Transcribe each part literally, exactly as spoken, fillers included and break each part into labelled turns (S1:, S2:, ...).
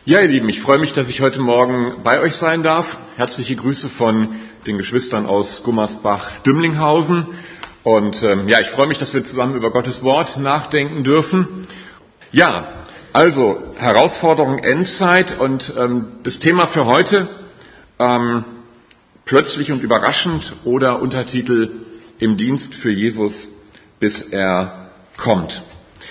S1: Ja, ihr Lieben, ich freue mich, dass ich heute Morgen bei euch sein darf. Herzliche Grüße von den Geschwistern aus Gummersbach-Dümlinghausen. Und ähm, ja, ich freue mich, dass wir zusammen über Gottes Wort nachdenken dürfen. Ja, also Herausforderung Endzeit und ähm, das Thema für heute ähm, plötzlich und überraschend oder Untertitel im Dienst für Jesus, bis er kommt.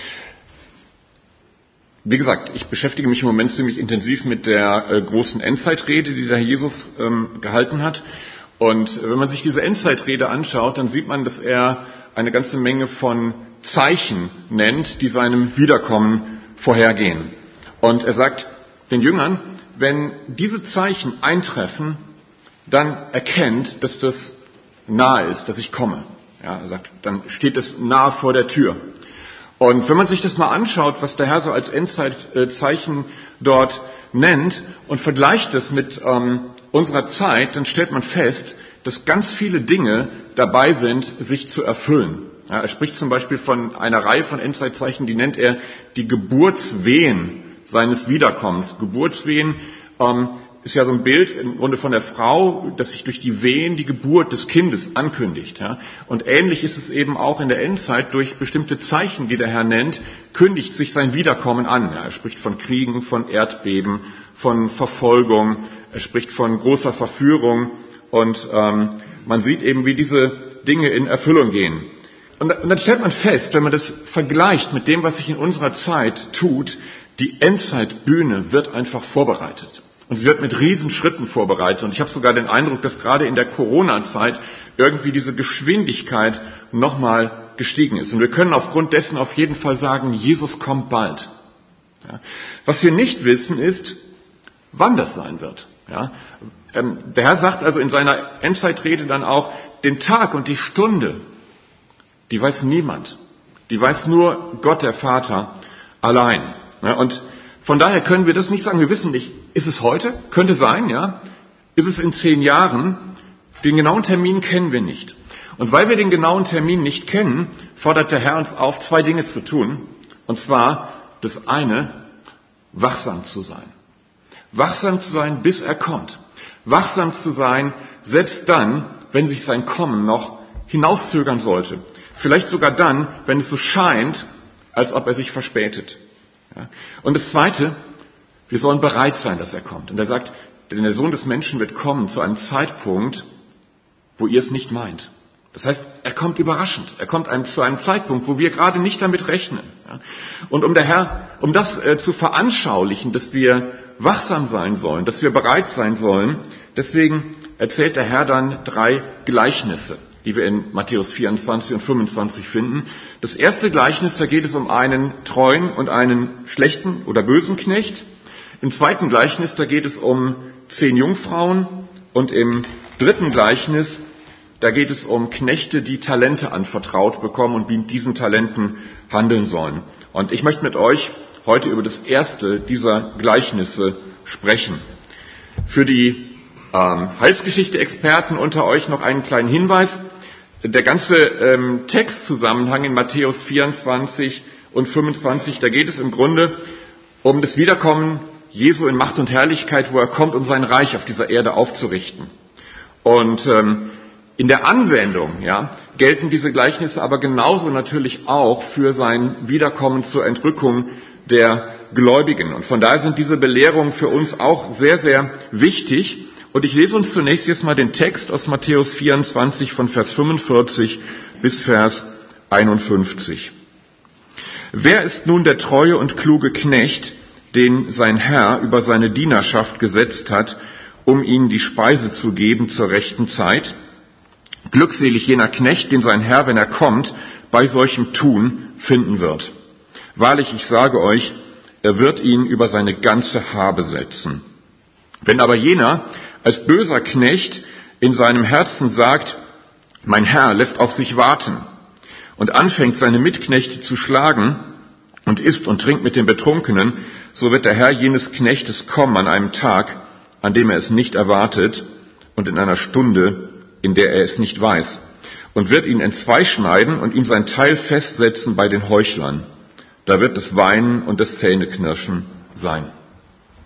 S1: Wie gesagt, ich beschäftige mich im Moment ziemlich intensiv mit der äh, großen Endzeitrede, die der Jesus ähm, gehalten hat. Und wenn man sich diese Endzeitrede anschaut, dann sieht man, dass er eine ganze Menge von Zeichen nennt, die seinem Wiederkommen vorhergehen. Und er sagt den Jüngern, wenn diese Zeichen eintreffen, dann erkennt, dass das nahe ist, dass ich komme. Ja, er sagt, dann steht es nahe vor der Tür. Und wenn man sich das mal anschaut, was der Herr so als Endzeitzeichen dort nennt und vergleicht es mit ähm, unserer Zeit, dann stellt man fest, dass ganz viele Dinge dabei sind, sich zu erfüllen. Ja, er spricht zum Beispiel von einer Reihe von Endzeitzeichen, die nennt er die Geburtswehen seines Wiederkommens. Geburtswehen ähm, ist ja so ein Bild im Grunde von der Frau, dass sich durch die Wehen die Geburt des Kindes ankündigt. Ja? Und ähnlich ist es eben auch in der Endzeit durch bestimmte Zeichen, die der Herr nennt, kündigt sich sein Wiederkommen an. Ja? Er spricht von Kriegen, von Erdbeben, von Verfolgung, er spricht von großer Verführung und ähm, man sieht eben, wie diese Dinge in Erfüllung gehen. Und, und dann stellt man fest, wenn man das vergleicht mit dem, was sich in unserer Zeit tut, die Endzeitbühne wird einfach vorbereitet. Und sie wird mit Riesenschritten vorbereitet. Und ich habe sogar den Eindruck, dass gerade in der Corona-Zeit irgendwie diese Geschwindigkeit nochmal gestiegen ist. Und wir können aufgrund dessen auf jeden Fall sagen, Jesus kommt bald. Ja. Was wir nicht wissen ist, wann das sein wird. Ja. Ähm, der Herr sagt also in seiner Endzeitrede dann auch, den Tag und die Stunde, die weiß niemand. Die weiß nur Gott, der Vater, allein. Ja. Und von daher können wir das nicht sagen. Wir wissen nicht, ist es heute? Könnte sein, ja. Ist es in zehn Jahren? Den genauen Termin kennen wir nicht. Und weil wir den genauen Termin nicht kennen, fordert der Herr uns auf, zwei Dinge zu tun. Und zwar das eine, wachsam zu sein. Wachsam zu sein, bis er kommt. Wachsam zu sein, selbst dann, wenn sich sein Kommen noch hinauszögern sollte. Vielleicht sogar dann, wenn es so scheint, als ob er sich verspätet. Ja. Und das Zweite, wir sollen bereit sein, dass er kommt. Und er sagt, denn der Sohn des Menschen wird kommen zu einem Zeitpunkt, wo ihr es nicht meint. Das heißt, er kommt überraschend. Er kommt einem, zu einem Zeitpunkt, wo wir gerade nicht damit rechnen. Ja. Und um der Herr, um das äh, zu veranschaulichen, dass wir wachsam sein sollen, dass wir bereit sein sollen, deswegen erzählt der Herr dann drei Gleichnisse, die wir in Matthäus vierundzwanzig und fünfundzwanzig finden. Das erste Gleichnis, da geht es um einen treuen und einen schlechten oder bösen Knecht. Im zweiten Gleichnis, da geht es um zehn Jungfrauen. Und im dritten Gleichnis, da geht es um Knechte, die Talente anvertraut bekommen und wie mit diesen Talenten handeln sollen. Und ich möchte mit euch heute über das erste dieser Gleichnisse sprechen. Für die ähm, Heilsgeschichte-Experten unter euch noch einen kleinen Hinweis. Der ganze ähm, Textzusammenhang in Matthäus vierundzwanzig und fünfundzwanzig, da geht es im Grunde um das Wiederkommen Jesu in Macht und Herrlichkeit, wo er kommt, um sein Reich auf dieser Erde aufzurichten. Und ähm, in der Anwendung ja, gelten diese Gleichnisse aber genauso natürlich auch für sein Wiederkommen zur Entrückung der Gläubigen. Und von daher sind diese Belehrungen für uns auch sehr, sehr wichtig. Und ich lese uns zunächst jetzt mal den Text aus Matthäus vierundzwanzig von Vers fünfundvierzig bis Vers einundfünfzig. Wer ist nun der treue und kluge Knecht, den sein Herr über seine Dienerschaft gesetzt hat, um ihnen die Speise zu geben zur rechten Zeit? Glückselig jener Knecht, den sein Herr, wenn er kommt, bei solchem Tun finden wird. Wahrlich, ich sage euch, er wird ihn über seine ganze Habe setzen. Wenn aber jener als böser Knecht in seinem Herzen sagt, mein Herr lässt auf sich warten und anfängt, seine Mitknechte zu schlagen und isst und trinkt mit den Betrunkenen, so wird der Herr jenes Knechtes kommen an einem Tag, an dem er es nicht erwartet und in einer Stunde, in der er es nicht weiß, und wird ihn entzweischneiden und ihm sein Teil festsetzen bei den Heuchlern. Da wird das Weinen und das Zähneknirschen sein.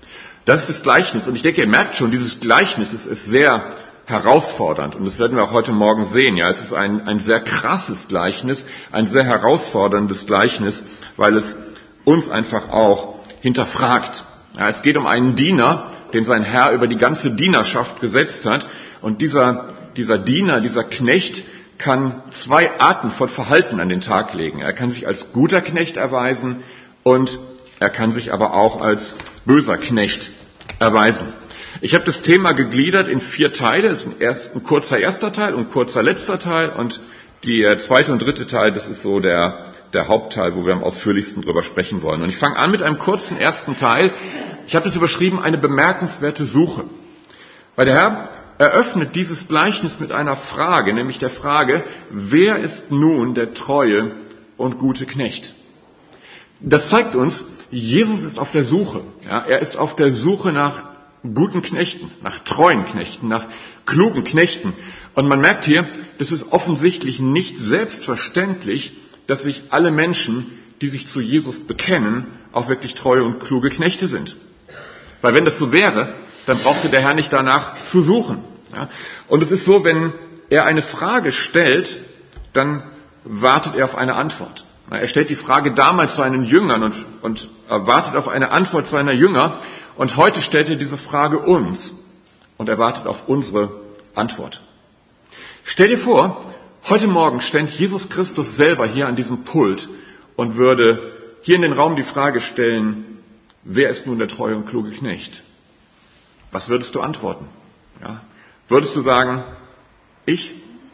S1: Das ist das Gleichnis. Und ich denke, ihr merkt schon, dieses Gleichnis ist, ist sehr herausfordernd. Und das werden wir auch heute Morgen sehen. Ja, es ist ein, ein sehr krasses Gleichnis, ein sehr herausforderndes Gleichnis, weil es uns einfach auch hinterfragt. Ja, es geht um einen Diener, den sein Herr über die ganze Dienerschaft gesetzt hat. Und dieser, dieser Diener, dieser Knecht kann zwei Arten von Verhalten an den Tag legen. Er kann sich als guter Knecht erweisen und er kann sich aber auch als böser Knecht erweisen. Ich habe das Thema gegliedert in vier Teile. Es ist ein, erst, ein kurzer erster Teil und ein kurzer letzter Teil. Und der zweite und dritte Teil, das ist so der, der Hauptteil, wo wir am ausführlichsten drüber sprechen wollen. Und ich fange an mit einem kurzen ersten Teil. Ich habe das überschrieben, eine bemerkenswerte Suche. Weil der Herr eröffnet dieses Gleichnis mit einer Frage, nämlich der Frage, wer ist nun der treue und gute Knecht? Das zeigt uns, Jesus ist auf der Suche. Ja, er ist auf der Suche nach guten Knechten, nach treuen Knechten, nach klugen Knechten. Und man merkt hier, das ist offensichtlich nicht selbstverständlich, dass sich alle Menschen, die sich zu Jesus bekennen, auch wirklich treue und kluge Knechte sind. Weil wenn das so wäre, dann brauchte der Herr nicht danach zu suchen. Ja? Und es ist so, wenn er eine Frage stellt, dann wartet er auf eine Antwort. Er stellt die Frage damals seinen Jüngern und, und wartet auf eine Antwort seiner Jünger. Und heute stellt er diese Frage uns und er wartet auf unsere Antwort. Stell dir vor, heute Morgen ständ Jesus Christus selber hier an diesem Pult und würde hier in den Raum die Frage stellen, wer ist nun der treue und kluge Knecht? Was würdest du antworten? Ja? Würdest du sagen, ich?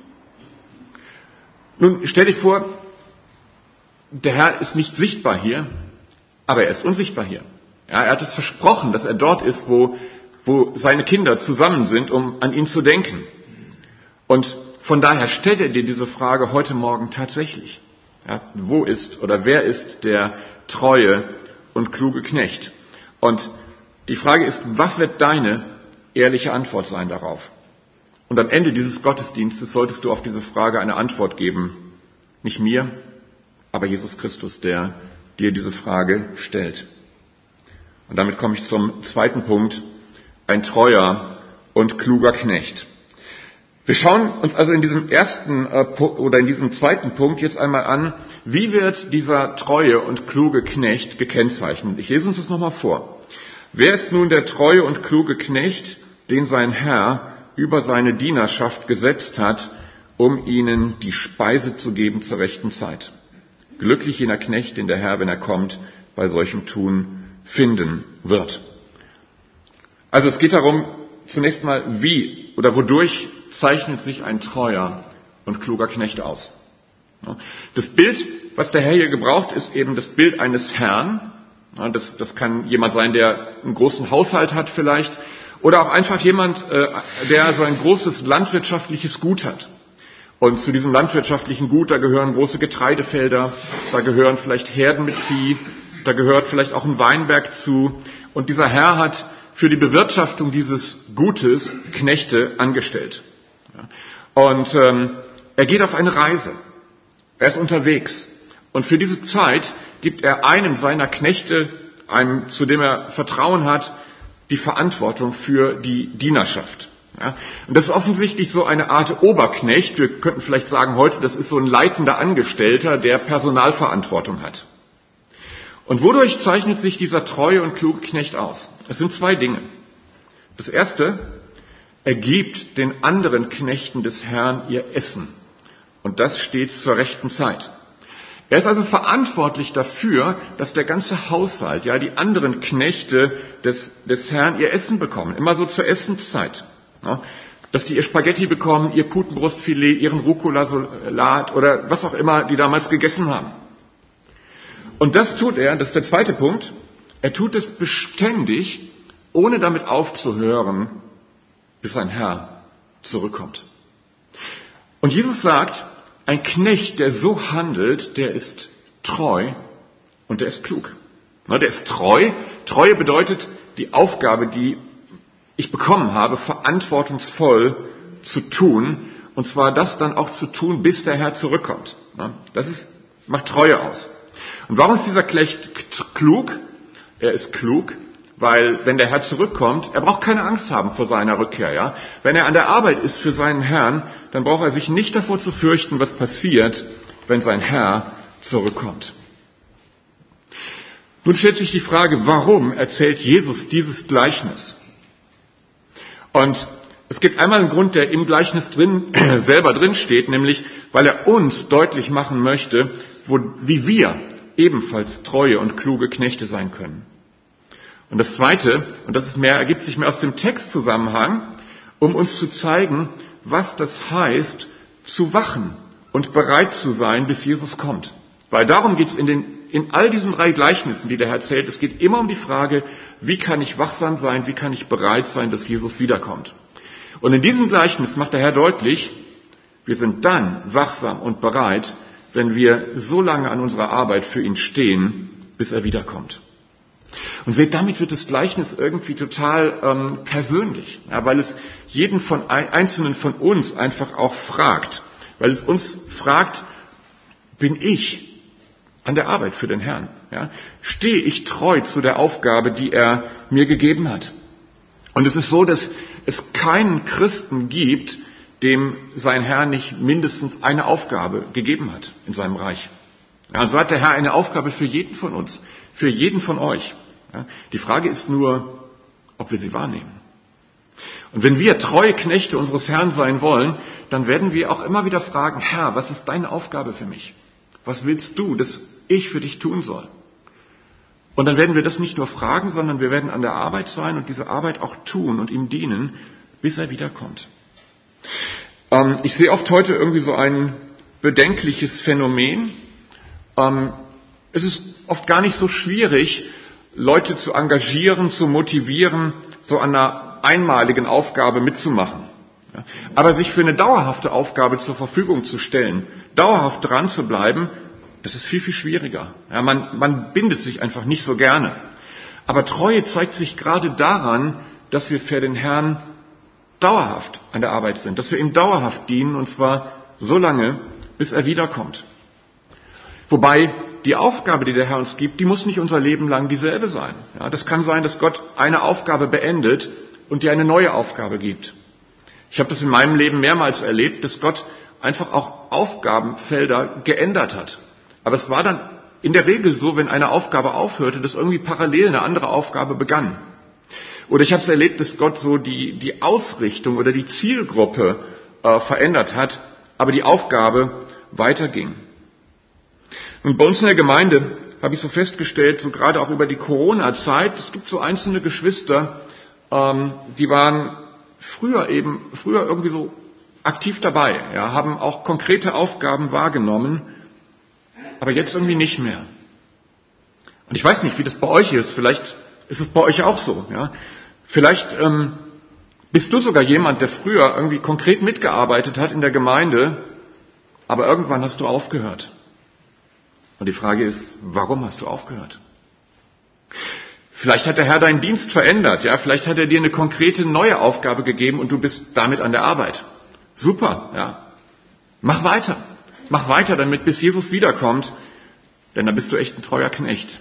S1: Nun, stell dir vor, der Herr ist nicht sichtbar hier, aber er ist unsichtbar hier. Ja, er hat es versprochen, dass er dort ist, wo, wo seine Kinder zusammen sind, um an ihn zu denken. Und von daher stellt er dir diese Frage heute Morgen tatsächlich. Ja, wo ist oder wer ist der treue und kluge Knecht? Und die Frage ist, was wird deine ehrliche Antwort sein darauf? Und am Ende dieses Gottesdienstes solltest du auf diese Frage eine Antwort geben. Nicht mir, aber Jesus Christus, der dir diese Frage stellt. Und damit komme ich zum zweiten Punkt, ein treuer und kluger Knecht. Wir schauen uns also in diesem ersten äh, oder in diesem zweiten Punkt jetzt einmal an, wie wird dieser treue und kluge Knecht gekennzeichnet. Ich lese uns das nochmal vor. Wer ist nun der treue und kluge Knecht, den sein Herr über seine Dienerschaft gesetzt hat, um ihnen die Speise zu geben zur rechten Zeit? Glücklich jener Knecht, den der Herr, wenn er kommt, bei solchem Tun finden wird. Also es geht darum, zunächst mal, wie oder wodurch zeichnet sich ein treuer und kluger Knecht aus. Das Bild, was der Herr hier gebraucht, ist eben das Bild eines Herrn. Das, das kann jemand sein, der einen großen Haushalt hat vielleicht, oder auch einfach jemand, der so ein großes landwirtschaftliches Gut hat. Und zu diesem landwirtschaftlichen Gut, da gehören große Getreidefelder, da gehören vielleicht Herden mit Vieh, da gehört vielleicht auch ein Weinberg zu. Und dieser Herr hat für die Bewirtschaftung dieses Gutes Knechte angestellt. Und ähm, er geht auf eine Reise. Er ist unterwegs. Und für diese Zeit gibt er einem seiner Knechte, einem, zu dem er Vertrauen hat, die Verantwortung für die Dienerschaft. Ja, und das ist offensichtlich so eine Art Oberknecht. Wir könnten vielleicht sagen heute, das ist so ein leitender Angestellter, der Personalverantwortung hat. Und wodurch zeichnet sich dieser treue und kluge Knecht aus? Es sind zwei Dinge. Das erste, er gibt den anderen Knechten des Herrn ihr Essen. Und das steht zur rechten Zeit. Er ist also verantwortlich dafür, dass der ganze Haushalt, ja, die anderen Knechte des, des Herrn ihr Essen bekommen. Immer so zur Essenszeit. Ja, dass die ihr Spaghetti bekommen, ihr Putenbrustfilet, ihren Rucola-Salat oder was auch immer die damals gegessen haben. Und das tut er, das ist der zweite Punkt, er tut es beständig, ohne damit aufzuhören, bis sein Herr zurückkommt. Und Jesus sagt, ein Knecht, der so handelt, der ist treu und der ist klug. Der ist treu. Treue bedeutet, die Aufgabe, die ich bekommen habe, verantwortungsvoll zu tun, und zwar das dann auch zu tun, bis der Herr zurückkommt. Das ist, macht Treue aus. Und warum ist dieser Knecht klug? Er ist klug, weil wenn der Herr zurückkommt, er braucht keine Angst haben vor seiner Rückkehr. Ja? Wenn er an der Arbeit ist für seinen Herrn, dann braucht er sich nicht davor zu fürchten, was passiert, wenn sein Herr zurückkommt. Nun stellt sich die Frage, warum erzählt Jesus dieses Gleichnis? Und es gibt einmal einen Grund, der im Gleichnis drin, selber drin steht, nämlich, weil er uns deutlich machen möchte, wo, wie wir ebenfalls treue und kluge Knechte sein können. Und das Zweite, und das ist mehr, ergibt sich mehr aus dem Textzusammenhang, um uns zu zeigen, was das heißt, zu wachen und bereit zu sein, bis Jesus kommt. Weil darum geht es in, den, in all diesen drei Gleichnissen, die der Herr erzählt. Es geht immer um die Frage, wie kann ich wachsam sein, wie kann ich bereit sein, dass Jesus wiederkommt. Und in diesem Gleichnis macht der Herr deutlich, wir sind dann wachsam und bereit, wenn wir so lange an unserer Arbeit für ihn stehen, bis er wiederkommt. Und seht, damit wird das Gleichnis irgendwie total ähm, persönlich, ja, weil es jeden von Einzelnen von uns einfach auch fragt, weil es uns fragt, bin ich an der Arbeit für den Herrn? Ja? Stehe ich treu zu der Aufgabe, die er mir gegeben hat? Und es ist so, dass es keinen Christen gibt, dem sein Herr nicht mindestens eine Aufgabe gegeben hat in seinem Reich. Ja, und so hat der Herr eine Aufgabe für jeden von uns, für jeden von euch. Ja, die Frage ist nur, ob wir sie wahrnehmen. Und wenn wir treue Knechte unseres Herrn sein wollen, dann werden wir auch immer wieder fragen, Herr, was ist deine Aufgabe für mich? Was willst du, dass ich für dich tun soll? Und dann werden wir das nicht nur fragen, sondern wir werden an der Arbeit sein und diese Arbeit auch tun und ihm dienen, bis er wiederkommt. Ähm, ich sehe oft heute irgendwie so ein bedenkliches Phänomen. Ähm, es ist oft gar nicht so schwierig, Leute zu engagieren, zu motivieren, so an einer einmaligen Aufgabe mitzumachen. Ja, aber sich für eine dauerhafte Aufgabe zur Verfügung zu stellen, dauerhaft dran zu bleiben, das ist viel, viel schwieriger. Ja, man, man bindet sich einfach nicht so gerne. Aber Treue zeigt sich gerade daran, dass wir für den Herrn dauerhaft an der Arbeit sind, dass wir ihm dauerhaft dienen, und zwar so lange, bis er wiederkommt. Wobei die Aufgabe, die der Herr uns gibt, die muss nicht unser Leben lang dieselbe sein. Ja, das kann sein, dass Gott eine Aufgabe beendet und dir eine neue Aufgabe gibt. Ich habe das in meinem Leben mehrmals erlebt, dass Gott einfach auch Aufgabenfelder geändert hat. Aber es war dann in der Regel so, wenn eine Aufgabe aufhörte, dass irgendwie parallel eine andere Aufgabe begann. Oder ich habe es erlebt, dass Gott so die, die Ausrichtung oder die Zielgruppe äh, verändert hat, aber die Aufgabe weiterging. Und bei uns in der Gemeinde habe ich so festgestellt, so gerade auch über die Corona-Zeit, es gibt so einzelne Geschwister, ähm, die waren früher eben, früher irgendwie so aktiv dabei, ja, haben auch konkrete Aufgaben wahrgenommen, aber jetzt irgendwie nicht mehr. Und ich weiß nicht, wie das bei euch ist. Vielleicht ist es bei euch auch so. Ja? Vielleicht ähm, bist du sogar jemand, der früher irgendwie konkret mitgearbeitet hat in der Gemeinde, aber irgendwann hast du aufgehört. Und die Frage ist, warum hast du aufgehört? Vielleicht hat der Herr deinen Dienst verändert. Ja? Vielleicht hat er dir eine konkrete neue Aufgabe gegeben und du bist damit an der Arbeit. Super, ja. Mach weiter. Mach weiter damit, bis Jesus wiederkommt, denn dann bist du echt ein treuer Knecht.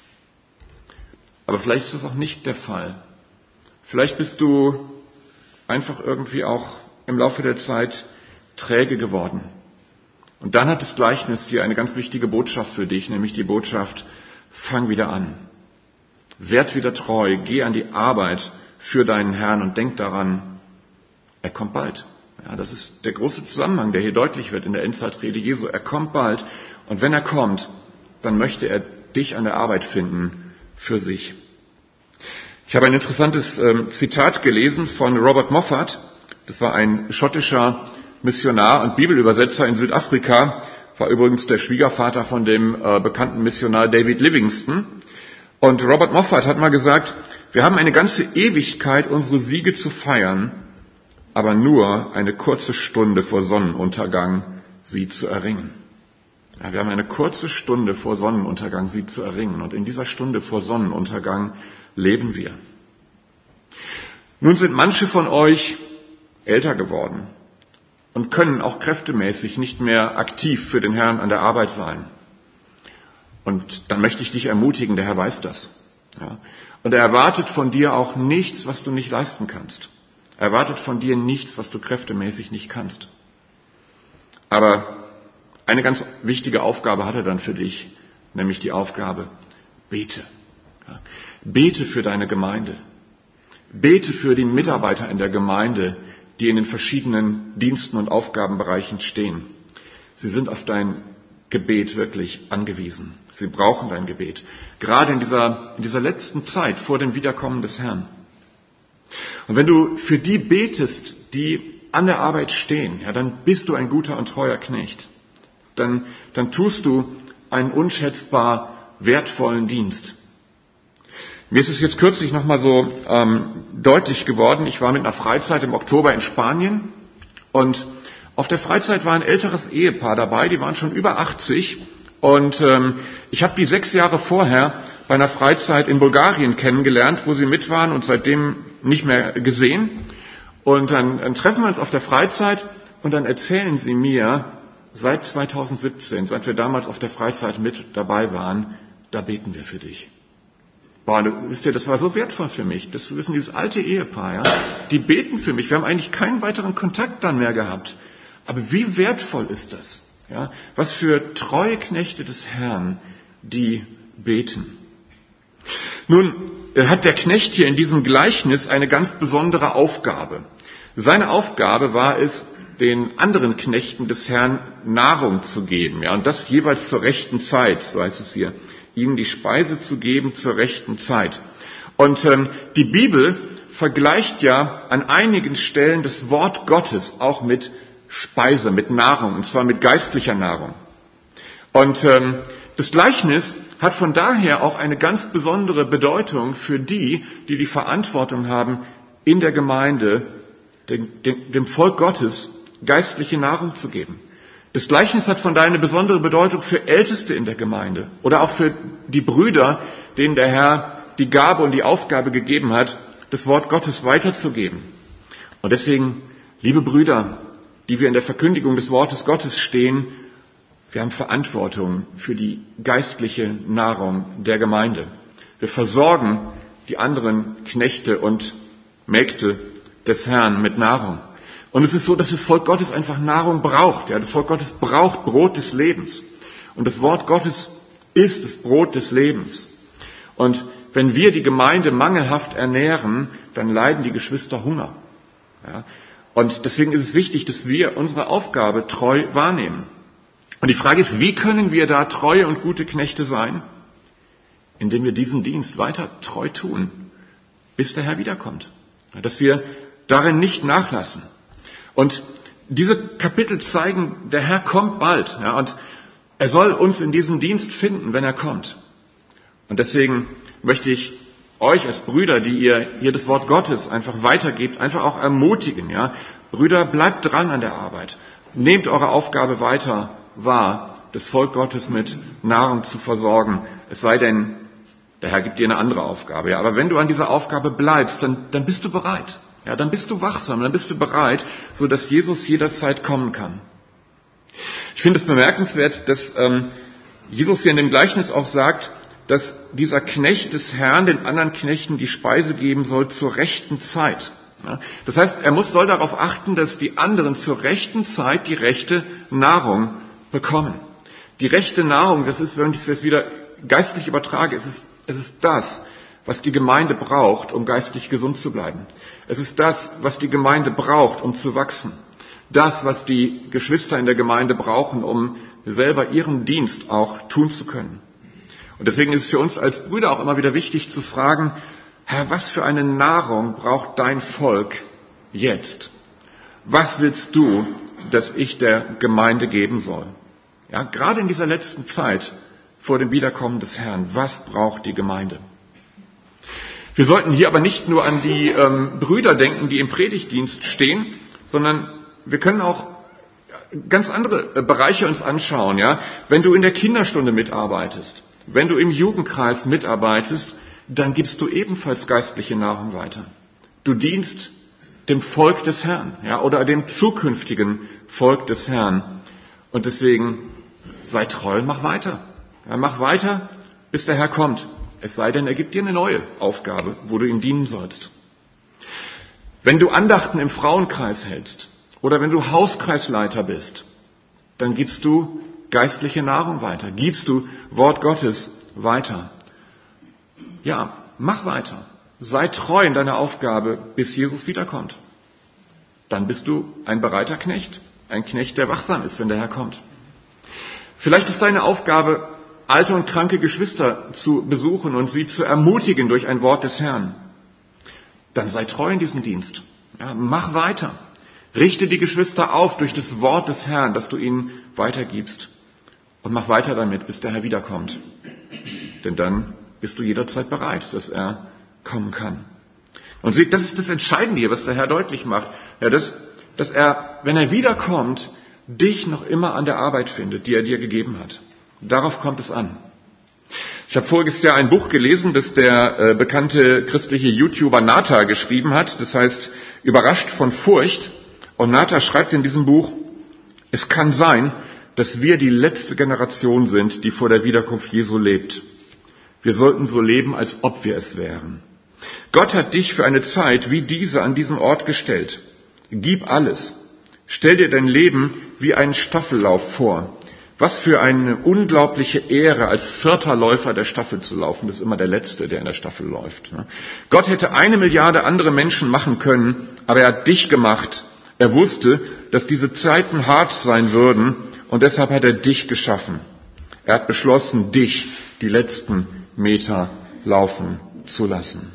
S1: Aber vielleicht ist das auch nicht der Fall. Vielleicht bist du einfach irgendwie auch im Laufe der Zeit träge geworden. Und dann hat das Gleichnis hier eine ganz wichtige Botschaft für dich, nämlich die Botschaft, fang wieder an. Werd wieder treu, geh an die Arbeit für deinen Herrn und denk daran, er kommt bald. Ja, das ist der große Zusammenhang, der hier deutlich wird in der Endzeitrede Jesu. Er kommt bald und wenn er kommt, dann möchte er dich an der Arbeit finden für sich. Ich habe ein interessantes ähm, Zitat gelesen von Robert Moffat. Das war ein schottischer Missionar und Bibelübersetzer in Südafrika, war übrigens der Schwiegervater von dem äh, bekannten Missionar David Livingstone. Und Robert Moffat hat mal gesagt, wir haben eine ganze Ewigkeit, unsere Siege zu feiern, aber nur eine kurze Stunde vor Sonnenuntergang sie zu erringen. Ja, wir haben eine kurze Stunde vor Sonnenuntergang sie zu erringen. Und in dieser Stunde vor Sonnenuntergang leben wir. Nun sind manche von euch älter geworden und können auch kräftemäßig nicht mehr aktiv für den Herrn an der Arbeit sein. Und dann möchte ich dich ermutigen, der Herr weiß das. Ja. Und er erwartet von dir auch nichts, was du nicht leisten kannst. Er erwartet von dir nichts, was du kräftemäßig nicht kannst. Aber eine ganz wichtige Aufgabe hat er dann für dich, nämlich die Aufgabe, bete. Ja, bete für deine Gemeinde. Bete für die Mitarbeiter in der Gemeinde, die in den verschiedenen Diensten und Aufgabenbereichen stehen. Sie sind auf dein Gebet wirklich angewiesen. Sie brauchen dein Gebet. Gerade in dieser, in dieser letzten Zeit vor dem Wiederkommen des Herrn. Und wenn du für die betest, die an der Arbeit stehen, ja, dann bist du ein guter und treuer Knecht. Dann, dann tust du einen unschätzbar wertvollen Dienst. Mir ist es jetzt kürzlich nochmal so ähm, deutlich geworden. Ich war mit einer Freizeit im Oktober in Spanien und auf der Freizeit war ein älteres Ehepaar dabei, die waren schon über achtzig und ähm, ich habe die sechs Jahre vorher bei einer Freizeit in Bulgarien kennengelernt, wo sie mit waren und seitdem nicht mehr gesehen. Und dann, dann treffen wir uns auf der Freizeit und dann erzählen sie mir, seit zweitausendsiebzehn, seit wir damals auf der Freizeit mit dabei waren, da beten wir für dich. Boah, wisst ihr, das war so wertvoll für mich. Das zu wissen, dieses alte Ehepaar, ja, die beten für mich. Wir haben eigentlich keinen weiteren Kontakt dann mehr gehabt. Aber wie wertvoll ist das? Ja, was für treue Knechte des Herrn, die beten. Nun hat der Knecht hier in diesem Gleichnis eine ganz besondere Aufgabe. Seine Aufgabe war es, den anderen Knechten des Herrn Nahrung zu geben. Ja, und das jeweils zur rechten Zeit, so heißt es hier. Ihnen die Speise zu geben zur rechten Zeit. Und ähm, die Bibel vergleicht ja an einigen Stellen das Wort Gottes auch mit Speise, mit Nahrung, und zwar mit geistlicher Nahrung. Und ähm, das Gleichnis hat von daher auch eine ganz besondere Bedeutung für die, die die Verantwortung haben, in der Gemeinde, dem, dem, dem Volk Gottes, geistliche Nahrung zu geben. Das Gleichnis hat von daher eine besondere Bedeutung für Älteste in der Gemeinde oder auch für die Brüder, denen der Herr die Gabe und die Aufgabe gegeben hat, das Wort Gottes weiterzugeben. Und deswegen, liebe Brüder, die wir in der Verkündigung des Wortes Gottes stehen, wir haben Verantwortung für die geistliche Nahrung der Gemeinde. Wir versorgen die anderen Knechte und Mägde des Herrn mit Nahrung. Und es ist so, dass das Volk Gottes einfach Nahrung braucht. Ja, das Volk Gottes braucht Brot des Lebens. Und das Wort Gottes ist das Brot des Lebens. Und wenn wir die Gemeinde mangelhaft ernähren, dann leiden die Geschwister Hunger. Ja, und deswegen ist es wichtig, dass wir unsere Aufgabe treu wahrnehmen. Und die Frage ist, wie können wir da treue und gute Knechte sein? Indem wir diesen Dienst weiter treu tun, bis der Herr wiederkommt. Ja, dass wir darin nicht nachlassen. Und diese Kapitel zeigen, der Herr kommt bald, ja, und er soll uns in diesem Dienst finden, wenn er kommt. Und deswegen möchte ich euch als Brüder, die ihr hier das Wort Gottes einfach weitergebt, einfach auch ermutigen, ja. Brüder, bleibt dran an der Arbeit. Nehmt eure Aufgabe weiter wahr, das Volk Gottes mit Nahrung zu versorgen. Es sei denn, der Herr gibt dir eine andere Aufgabe, ja. Aber wenn du an dieser Aufgabe bleibst, dann, dann bist du bereit. Ja, dann bist du wachsam, dann bist du bereit, so dass Jesus jederzeit kommen kann. Ich finde es bemerkenswert, dass ähm, Jesus hier in dem Gleichnis auch sagt, dass dieser Knecht des Herrn den anderen Knechten die Speise geben soll zur rechten Zeit. Ja, das heißt, er muss, soll darauf achten, dass die anderen zur rechten Zeit die rechte Nahrung bekommen. Die rechte Nahrung, das ist, wenn ich es jetzt wieder geistlich übertrage, es ist, es ist das, was die Gemeinde braucht, um geistlich gesund zu bleiben. Es ist das, was die Gemeinde braucht, um zu wachsen. Das, was die Geschwister in der Gemeinde brauchen, um selber ihren Dienst auch tun zu können. Und deswegen ist es für uns als Brüder auch immer wieder wichtig zu fragen, Herr, was für eine Nahrung braucht dein Volk jetzt? Was willst du, dass ich der Gemeinde geben soll? Ja, gerade in dieser letzten Zeit vor dem Wiederkommen des Herrn, was braucht die Gemeinde? Wir sollten hier aber nicht nur an die ähm, Brüder denken, die im Predigtdienst stehen, sondern wir können auch ganz andere äh, Bereiche uns anschauen. Ja? Wenn du in der Kinderstunde mitarbeitest, wenn du im Jugendkreis mitarbeitest, dann gibst du ebenfalls geistliche Nahrung weiter. Du dienst dem Volk des Herrn, ja, oder dem zukünftigen Volk des Herrn. Und deswegen sei treu, mach weiter. Ja, mach weiter, bis der Herr kommt. Es sei denn, er gibt dir eine neue Aufgabe, wo du ihm dienen sollst. Wenn du Andachten im Frauenkreis hältst oder wenn du Hauskreisleiter bist, dann gibst du geistliche Nahrung weiter, gibst du Wort Gottes weiter. Ja, mach weiter. Sei treu in deiner Aufgabe, bis Jesus wiederkommt. Dann bist du ein bereiter Knecht, ein Knecht, der wachsam ist, wenn der Herr kommt. Vielleicht ist deine Aufgabe, alte und kranke Geschwister zu besuchen und sie zu ermutigen durch ein Wort des Herrn. Dann sei treu in diesem Dienst. Ja, mach weiter. Richte die Geschwister auf durch das Wort des Herrn, das du ihnen weitergibst. Und mach weiter damit, bis der Herr wiederkommt. Denn dann bist du jederzeit bereit, dass er kommen kann. Und seht, das ist das Entscheidende hier, was der Herr deutlich macht. Ja, das, dass er, wenn er wiederkommt, dich noch immer an der Arbeit findet, die er dir gegeben hat. Darauf kommt es an. Ich habe voriges Jahr ein Buch gelesen, das der äh, bekannte christliche YouTuber Nata geschrieben hat. Das heißt, Überrascht von Furcht. Und Nata schreibt in diesem Buch, es kann sein, dass wir die letzte Generation sind, die vor der Wiederkunft Jesu lebt. Wir sollten so leben, als ob wir es wären. Gott hat dich für eine Zeit wie diese an diesen Ort gestellt. Gib alles. Stell dir dein Leben wie einen Staffellauf vor. Was für eine unglaubliche Ehre, als vierter Läufer der Staffel zu laufen. Das ist immer der Letzte, der in der Staffel läuft. Gott hätte eine Milliarde andere Menschen machen können, aber er hat dich gemacht. Er wusste, dass diese Zeiten hart sein würden und deshalb hat er dich geschaffen. Er hat beschlossen, dich die letzten Meter laufen zu lassen.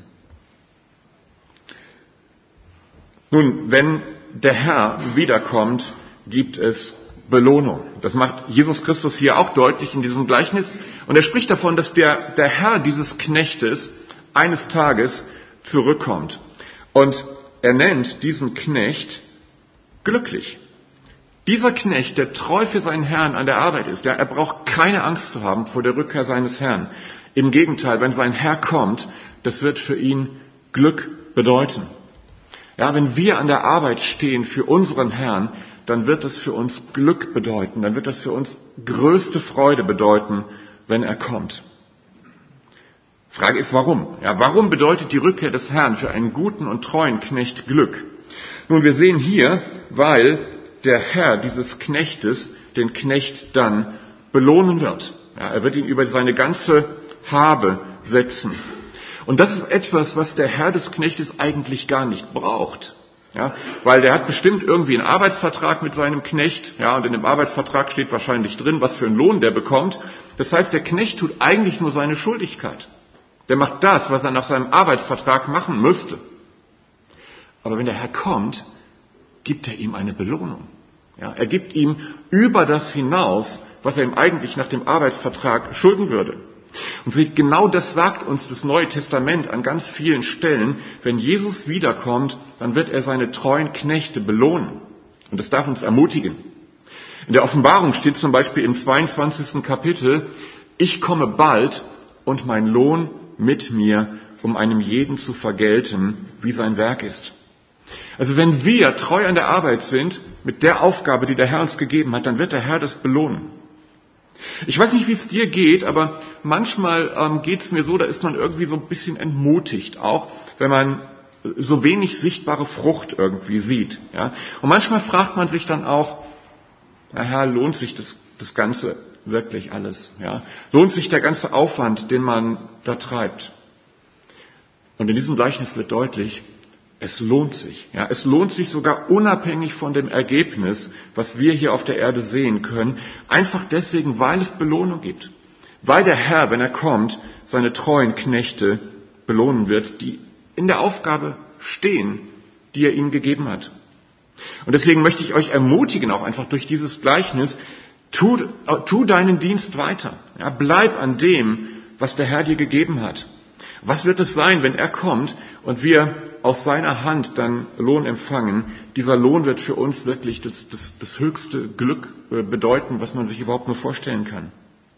S1: Nun, wenn der Herr wiederkommt, gibt es Belohnung. Das macht Jesus Christus hier auch deutlich in diesem Gleichnis. Und er spricht davon, dass der, der Herr dieses Knechtes eines Tages zurückkommt. Und er nennt diesen Knecht glücklich. Dieser Knecht, der treu für seinen Herrn an der Arbeit ist, der, er braucht keine Angst zu haben vor der Rückkehr seines Herrn. Im Gegenteil, wenn sein Herr kommt, das wird für ihn Glück bedeuten. Ja, wenn wir an der Arbeit stehen für unseren Herrn, dann wird das für uns Glück bedeuten, dann wird das für uns größte Freude bedeuten, wenn er kommt. Frage ist, warum? Ja, warum bedeutet die Rückkehr des Herrn für einen guten und treuen Knecht Glück? Nun, wir sehen hier, weil der Herr dieses Knechtes den Knecht dann belohnen wird. Ja, er wird ihn über seine ganze Habe setzen. Und das ist etwas, was der Herr des Knechtes eigentlich gar nicht braucht. Ja, weil der hat bestimmt irgendwie einen Arbeitsvertrag mit seinem Knecht, ja, und in dem Arbeitsvertrag steht wahrscheinlich drin, was für einen Lohn der bekommt. Das heißt, der Knecht tut eigentlich nur seine Schuldigkeit. Der macht das, was er nach seinem Arbeitsvertrag machen müsste. Aber wenn der Herr kommt, gibt er ihm eine Belohnung. Ja, er gibt ihm über das hinaus, was er ihm eigentlich nach dem Arbeitsvertrag schulden würde. Und seht, genau das sagt uns das Neue Testament an ganz vielen Stellen. Wenn Jesus wiederkommt, dann wird er seine treuen Knechte belohnen. Und das darf uns ermutigen. In der Offenbarung steht zum Beispiel im zweiundzwanzigsten Kapitel, ich komme bald und mein Lohn mit mir, um einem jeden zu vergelten, wie sein Werk ist. Also wenn wir treu an der Arbeit sind, mit der Aufgabe, die der Herr uns gegeben hat, dann wird der Herr das belohnen. Ich weiß nicht, wie es dir geht, aber manchmal ähm, geht es mir so, da ist man irgendwie so ein bisschen entmutigt, auch wenn man so wenig sichtbare Frucht irgendwie sieht. Ja? Und manchmal fragt man sich dann auch, na Herr, lohnt sich das, das Ganze wirklich alles? Ja? Lohnt sich der ganze Aufwand, den man da treibt? Und in diesem Gleichnis wird deutlich, es lohnt sich. Ja, es lohnt sich sogar unabhängig von dem Ergebnis, was wir hier auf der Erde sehen können. Einfach deswegen, weil es Belohnung gibt. Weil der Herr, wenn er kommt, seine treuen Knechte belohnen wird, die in der Aufgabe stehen, die er ihnen gegeben hat. Und deswegen möchte ich euch ermutigen, auch einfach durch dieses Gleichnis, tu, tu deinen Dienst weiter. Ja, bleib an dem, was der Herr dir gegeben hat. Was wird es sein, wenn er kommt und wir aus seiner Hand dann Lohn empfangen? Dieser Lohn wird für uns wirklich das, das, das höchste Glück bedeuten, was man sich überhaupt nur vorstellen kann.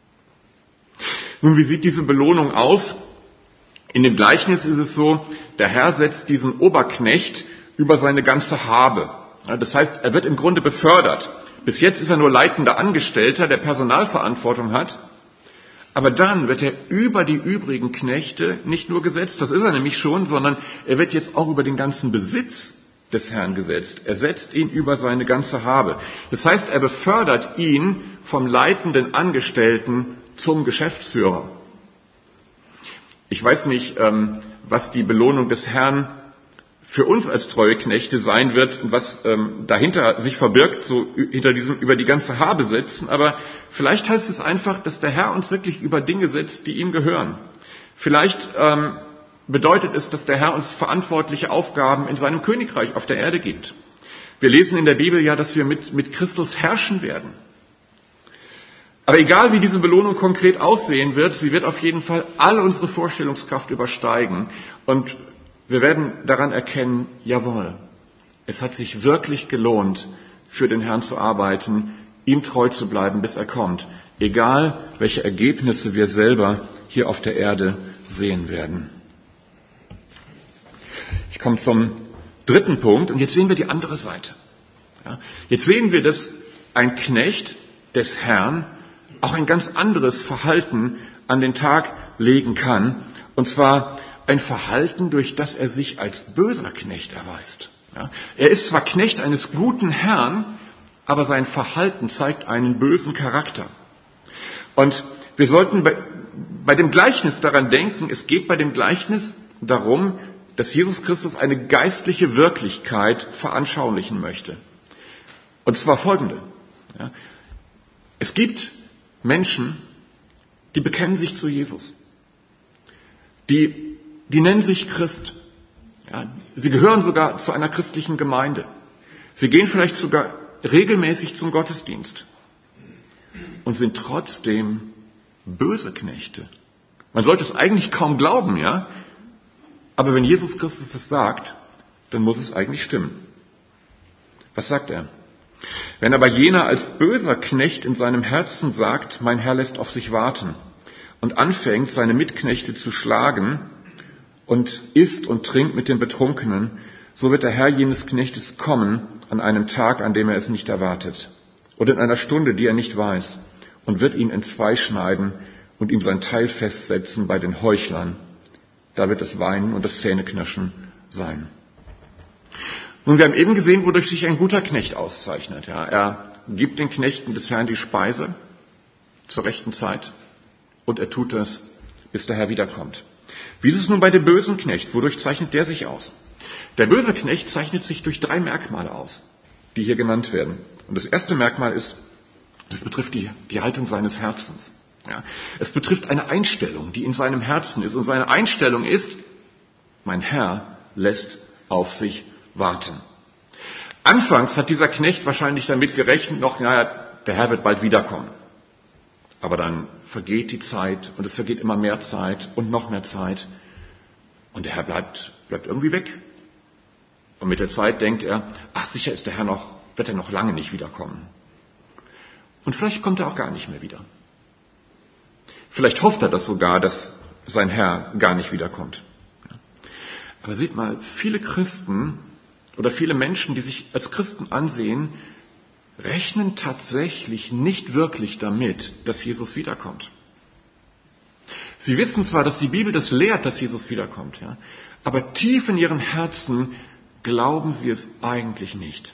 S1: Nun, wie sieht diese Belohnung aus? In dem Gleichnis ist es so, der Herr setzt diesen Oberknecht über seine ganze Habe. Das heißt, er wird im Grunde befördert. Bis jetzt ist er nur leitender Angestellter, der Personalverantwortung hat. Aber dann wird er über die übrigen Knechte nicht nur gesetzt, das ist er nämlich schon, sondern er wird jetzt auch über den ganzen Besitz des Herrn gesetzt. Er setzt ihn über seine ganze Habe. Das heißt, er befördert ihn vom leitenden Angestellten zum Geschäftsführer. Ich weiß nicht, was die Belohnung des Herrn für uns als treue Knechte sein wird und was ähm, dahinter sich verbirgt, so hinter diesem über die ganze Habe setzen. Aber vielleicht heißt es einfach, dass der Herr uns wirklich über Dinge setzt, die ihm gehören. Vielleicht ähm, bedeutet es, dass der Herr uns verantwortliche Aufgaben in seinem Königreich auf der Erde gibt. Wir lesen in der Bibel ja, dass wir mit, mit Christus herrschen werden. Aber egal, wie diese Belohnung konkret aussehen wird, sie wird auf jeden Fall all unsere Vorstellungskraft übersteigen. Und wir werden daran erkennen, jawohl, es hat sich wirklich gelohnt, für den Herrn zu arbeiten, ihm treu zu bleiben, bis er kommt. Egal, welche Ergebnisse wir selber hier auf der Erde sehen werden. Ich komme zum dritten Punkt und jetzt sehen wir die andere Seite. Ja, jetzt sehen wir, dass ein Knecht des Herrn auch ein ganz anderes Verhalten an den Tag legen kann. Und zwar ein Verhalten, durch das er sich als böser Knecht erweist. Ja, er ist zwar Knecht eines guten Herrn, aber sein Verhalten zeigt einen bösen Charakter. Und wir sollten bei, bei dem Gleichnis daran denken, es geht bei dem Gleichnis darum, dass Jesus Christus eine geistliche Wirklichkeit veranschaulichen möchte. Und zwar folgende. Ja, es gibt Menschen, die bekennen sich zu Jesus. Die Die nennen sich Christ. Ja, sie gehören sogar zu einer christlichen Gemeinde. Sie gehen vielleicht sogar regelmäßig zum Gottesdienst und sind trotzdem böse Knechte. Man sollte es eigentlich kaum glauben, ja? Aber wenn Jesus Christus das sagt, dann muss es eigentlich stimmen. Was sagt er? Wenn aber jener als böser Knecht in seinem Herzen sagt, mein Herr lässt auf sich warten, und anfängt, seine Mitknechte zu schlagen, und isst und trinkt mit den Betrunkenen, so wird der Herr jenes Knechtes kommen an einem Tag, an dem er es nicht erwartet, und in einer Stunde, die er nicht weiß, und wird ihn entzwei schneiden und ihm sein Teil festsetzen bei den Heuchlern. Da wird das Weinen und das Zähneknirschen sein. Nun, wir haben eben gesehen, wodurch sich ein guter Knecht auszeichnet. Ja, er gibt den Knechten des Herrn die Speise zur rechten Zeit und er tut es, bis der Herr wiederkommt. Wie ist es nun bei dem bösen Knecht? Wodurch zeichnet der sich aus? Der böse Knecht zeichnet sich durch drei Merkmale aus, die hier genannt werden. Und das erste Merkmal ist, das betrifft die, die Haltung seines Herzens. Ja, es betrifft eine Einstellung, die in seinem Herzen ist. Und seine Einstellung ist, mein Herr lässt auf sich warten. Anfangs hat dieser Knecht wahrscheinlich damit gerechnet, noch, naja, der Herr wird bald wiederkommen. Aber dann vergeht die Zeit und es vergeht immer mehr Zeit und noch mehr Zeit. Und der Herr bleibt, bleibt irgendwie weg. Und mit der Zeit denkt er, ach sicher ist der Herr noch, wird er noch lange nicht wiederkommen. Und vielleicht kommt er auch gar nicht mehr wieder. Vielleicht hofft er das sogar, dass sein Herr gar nicht wiederkommt. Aber seht mal, viele Christen oder viele Menschen, die sich als Christen ansehen, rechnen tatsächlich nicht wirklich damit, dass Jesus wiederkommt. Sie wissen zwar, dass die Bibel das lehrt, dass Jesus wiederkommt, ja, aber tief in ihren Herzen glauben sie es eigentlich nicht.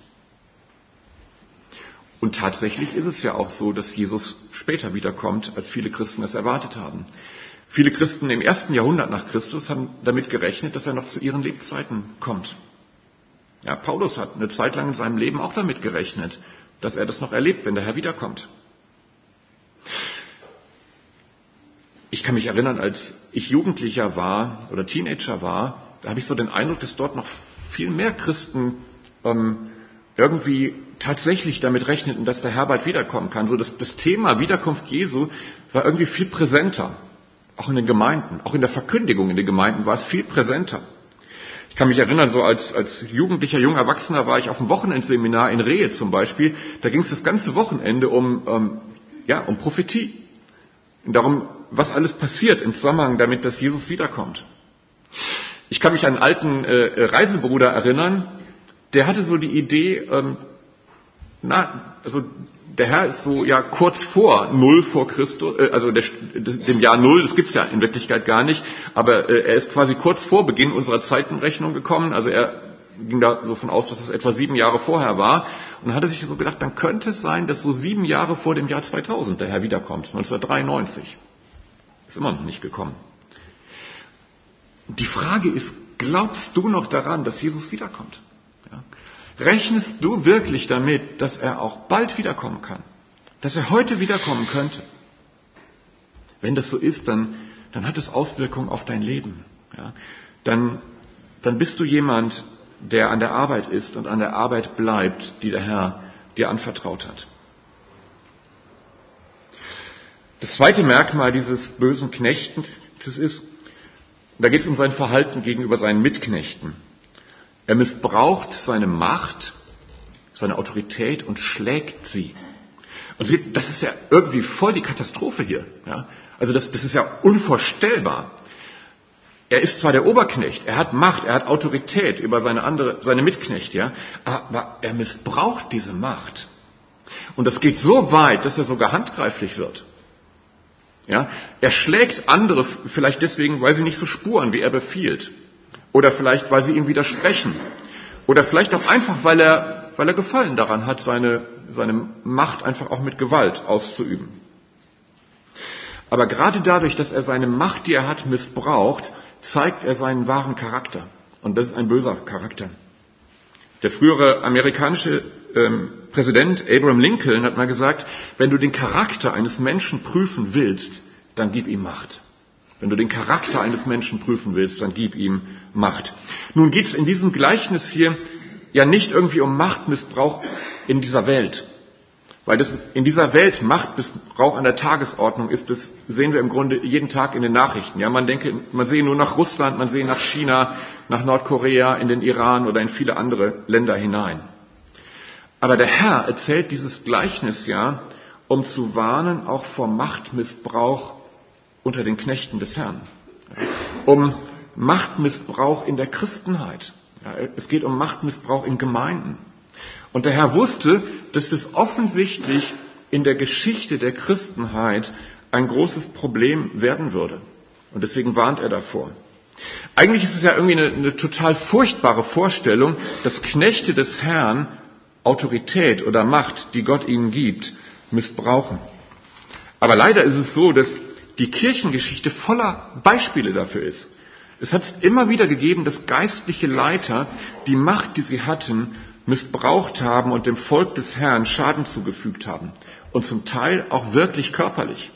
S1: Und tatsächlich ist es ja auch so, dass Jesus später wiederkommt, als viele Christen es erwartet haben. Viele Christen im ersten Jahrhundert nach Christus haben damit gerechnet, dass er noch zu ihren Lebzeiten kommt. Ja, Paulus hat eine Zeit lang in seinem Leben auch damit gerechnet, dass er das noch erlebt, wenn der Herr wiederkommt. Ich kann mich erinnern, als ich Jugendlicher war oder Teenager war, da habe ich so den Eindruck, dass dort noch viel mehr Christen ähm, irgendwie tatsächlich damit rechneten, dass der Herr bald wiederkommen kann. So das, das Thema Wiederkunft Jesu war irgendwie viel präsenter. Auch in den Gemeinden, auch in der Verkündigung in den Gemeinden war es viel präsenter. Ich kann mich erinnern, so als, als jugendlicher, junger Erwachsener war ich auf einem Wochenendseminar in Rehe zum Beispiel. Da ging es das ganze Wochenende um, ähm, ja, um Prophetie. Und darum, was alles passiert im Zusammenhang damit, dass Jesus wiederkommt. Ich kann mich an einen alten äh, Reisebruder erinnern, der hatte so die Idee, ähm, na, also der Herr ist so ja kurz vor Null vor Christus, äh, also der, dem Jahr Null, das gibt's ja in Wirklichkeit gar nicht, aber äh, er ist quasi kurz vor Beginn unserer Zeitenrechnung gekommen, also er ging da so von aus, dass es etwa sieben Jahre vorher war und hatte sich so gedacht, dann könnte es sein, dass so sieben Jahre vor dem Jahr zweitausend der Herr wiederkommt, neunzehnhundertdreiundneunzig. Ist immer noch nicht gekommen. Die Frage ist, glaubst du noch daran, dass Jesus wiederkommt? Ja. Rechnest du wirklich damit, dass er auch bald wiederkommen kann? Dass er heute wiederkommen könnte? Wenn das so ist, dann, dann hat es Auswirkungen auf dein Leben. Ja. Dann, dann bist du jemand, der an der Arbeit ist und an der Arbeit bleibt, die der Herr dir anvertraut hat. Das zweite Merkmal dieses bösen Knechtens ist, da geht es um sein Verhalten gegenüber seinen Mitknechten. Er missbraucht seine Macht, seine Autorität und schlägt sie. Und das ist ja irgendwie voll die Katastrophe hier. Ja? Also das, das ist ja unvorstellbar. Er ist zwar der Oberknecht, er hat Macht, er hat Autorität über seine, andere, seine Mitknechte, ja? Aber er missbraucht diese Macht. Und das geht so weit, dass er sogar handgreiflich wird. Ja, er schlägt andere, vielleicht deswegen, weil sie nicht so spuren, wie er befiehlt. Oder vielleicht, weil sie ihm widersprechen. Oder vielleicht auch einfach, weil er, weil er Gefallen daran hat, seine, seine Macht einfach auch mit Gewalt auszuüben. Aber gerade dadurch, dass er seine Macht, die er hat, missbraucht, zeigt er seinen wahren Charakter. Und das ist ein böser Charakter. Der frühere amerikanische ähm, Präsident Abraham Lincoln hat mal gesagt, wenn du den Charakter eines Menschen prüfen willst, dann gib ihm Macht. Wenn du den Charakter eines Menschen prüfen willst, dann gib ihm Macht. Nun geht es in diesem Gleichnis hier ja nicht irgendwie um Machtmissbrauch in dieser Welt. Weil das in dieser Welt Machtmissbrauch an der Tagesordnung ist, das sehen wir im Grunde jeden Tag in den Nachrichten. Ja, man denke, man sehe nur nach Russland, man sehe nach China, nach Nordkorea, in den Iran oder in viele andere Länder hinein. Aber der Herr erzählt dieses Gleichnis ja, um zu warnen auch vor Machtmissbrauch unter den Knechten des Herrn. Um Machtmissbrauch in der Christenheit. Ja, es geht um Machtmissbrauch in Gemeinden. Und der Herr wusste, dass es offensichtlich in der Geschichte der Christenheit ein großes Problem werden würde. Und deswegen warnt er davor. Eigentlich ist es ja irgendwie eine, eine total furchtbare Vorstellung, dass Knechte des Herrn Autorität oder Macht, die Gott ihnen gibt, missbrauchen. Aber leider ist es so, dass die Kirchengeschichte voller Beispiele dafür ist. Es hat immer wieder gegeben, dass geistliche Leiter die Macht, die sie hatten, missbraucht haben und dem Volk des Herrn Schaden zugefügt haben. Und zum Teil auch wirklich körperlich.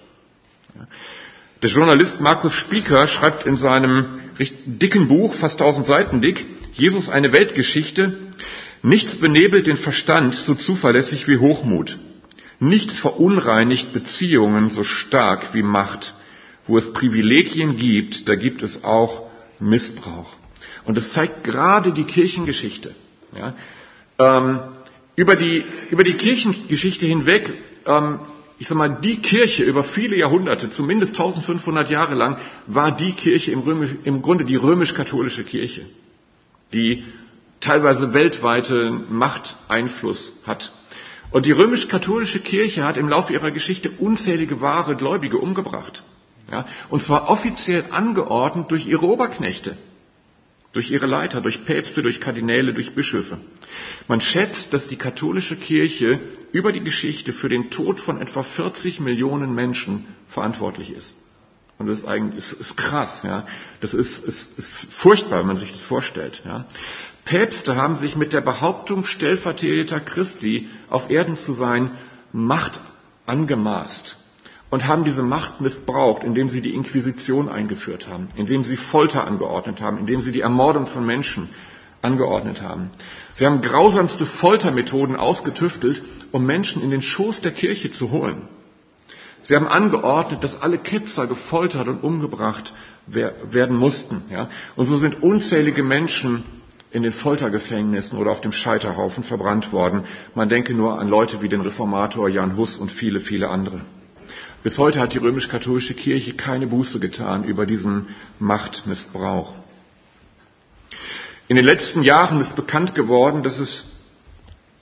S1: Der Journalist Markus Spieker schreibt in seinem dicken Buch, fast tausend Seiten dick, Jesus eine Weltgeschichte: Nichts benebelt den Verstand so zuverlässig wie Hochmut. Nichts verunreinigt Beziehungen so stark wie Macht. Wo es Privilegien gibt, da gibt es auch Missbrauch. Und das zeigt gerade die Kirchengeschichte. Ja, ähm, über die, über die Kirchengeschichte hinweg, ähm, ich sag mal, die Kirche über viele Jahrhunderte, zumindest eintausendfünfhundert Jahre lang, war die Kirche im, Römisch, im Grunde die römisch-katholische Kirche, die teilweise weltweite Machteinfluss hat. Und die römisch-katholische Kirche hat im Laufe ihrer Geschichte unzählige wahre Gläubige umgebracht. Ja, und zwar offiziell angeordnet durch ihre Oberknechte, durch ihre Leiter, durch Päpste, durch Kardinäle, durch Bischöfe. Man schätzt, dass die katholische Kirche über die Geschichte für den Tod von etwa vierzig Millionen Menschen verantwortlich ist. Und das ist eigentlich ist, ist krass. Ja. Das ist, ist, ist furchtbar, wenn man sich das vorstellt. Ja. Päpste haben sich mit der Behauptung, Stellvertreter Christi auf Erden zu sein, Macht angemaßt. Und haben diese Macht missbraucht, indem sie die Inquisition eingeführt haben, indem sie Folter angeordnet haben, indem sie die Ermordung von Menschen angeordnet haben. Sie haben grausamste Foltermethoden ausgetüftelt, um Menschen in den Schoß der Kirche zu holen. Sie haben angeordnet, dass alle Ketzer gefoltert und umgebracht werden mussten. Ja? Und so sind unzählige Menschen in den Foltergefängnissen oder auf dem Scheiterhaufen verbrannt worden. Man denke nur an Leute wie den Reformator Jan Hus und viele, viele andere. Bis heute hat die römisch-katholische Kirche keine Buße getan über diesen Machtmissbrauch. In den letzten Jahren ist bekannt geworden, dass es